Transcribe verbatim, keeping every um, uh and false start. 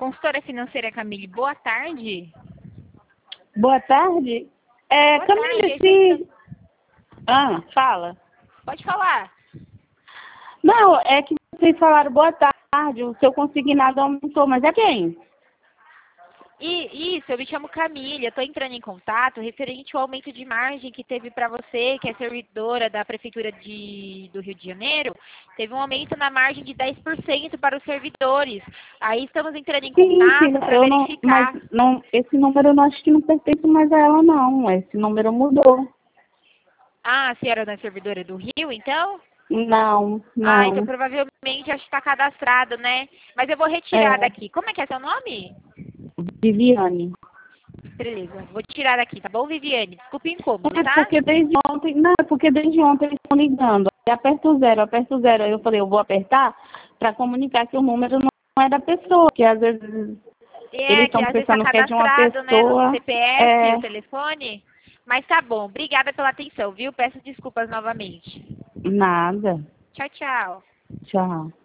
Consultora financeira Camille, boa tarde. Boa tarde. É, Boa Camille, tarde. se... Ah, fala. Pode falar. Não, é que vocês falaram boa tarde, o seu consignado aumentou, mas é quem? E, isso, eu me chamo Camille, eu estou entrando em contato referente ao aumento de margem que teve para você, que é servidora da Prefeitura de, do Rio de Janeiro. Teve um aumento na margem de dez por cento para os servidores. Aí estamos entrando em Sim, contato sim, para eu não, mas verificar. não, esse número eu não acho que não pertence mais a ela, não. Esse número mudou. Ah, a senhora não é servidora do Rio, então? Não, Ah, então não. provavelmente acho que está cadastrado, né? Mas eu vou retirar É, daqui. Como é que é seu nome? Viviane. Beleza, vou tirar daqui, tá bom, Viviane? Desculpa o incômodo, É tá? porque desde ontem, não, é porque desde ontem eles estão ligando. Aí aperta o zero, aperta o zero. Aí eu falei, eu vou apertar para comunicar que o número não é da pessoa, que às vezes eles É, que estão às vezes está pensando que é de uma cadastrado, né, no pessoa. C P F, É, o telefone. Mas tá bom, obrigada pela atenção, viu? Peço desculpas novamente. nada. Tchau, tchau. Tchau.